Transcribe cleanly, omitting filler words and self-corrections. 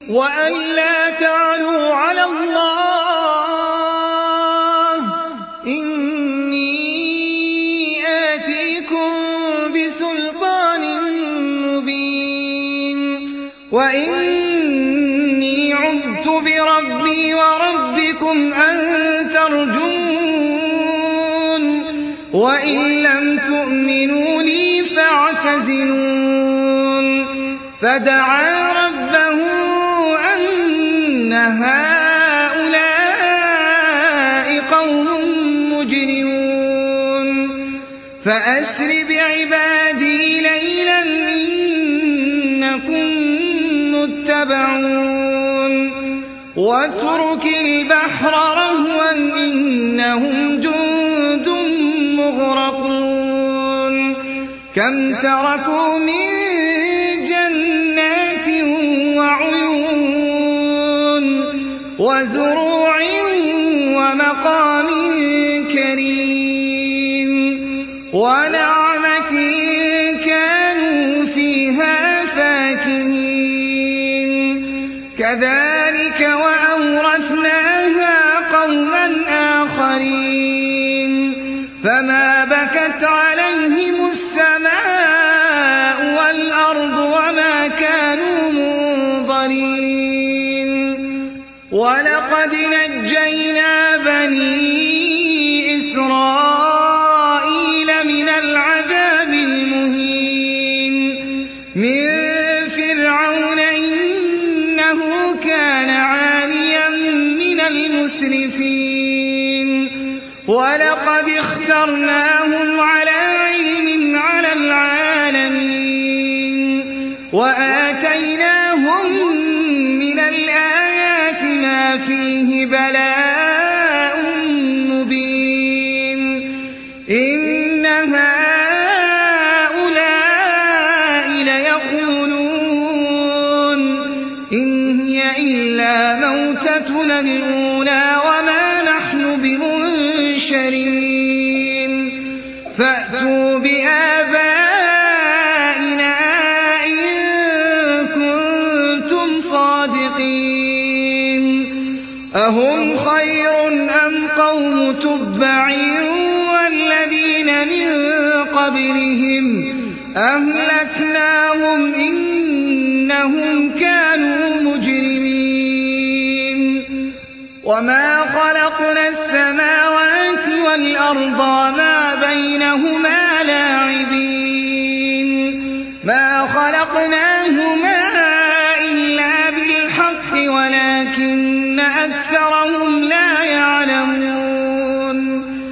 وأن لا تعلوا على الله إني آتيكم بسلطان مبين وإني عذت بربي وربكم أن ترجمون وإن لم تؤمنوا لي فاعتزلون فدعا ربه أن هؤلاء قوم مجرمون فأسر بعبادي ليلا إنكم متبعون واترك البحر رهوا إنهم جند مغرقون كم تركوا من جنات وعيون وزروع ومقام كريم ونعمة كانوا فيها فاكهين كذلك وأورثناها قوما آخرين فما بكت عليهم السماء والأرض وما كانوا منظرين ولقد نجينا بني إسرائيل من العذاب المهين من فرعون إنه كان عاليا من المسرفين ولقد اخترناهم على علم على العالمين وآتيناهم من الآيات ما فيه بلاء مبين إن هؤلاء ليقولون إن هي إلا موتتنا الأولى وما نحن بمنشرين فأتوا بآبائنا إن كنتم صادقين أهم خير أم قوم تبع والذين من قبلهم أهلكناهم إنهم كانوا مجرمين وما خلقنا السماوات والأرض وما بينهما لاعبين ما خلقناهما إلا بالحق ولكن أكثرهم لا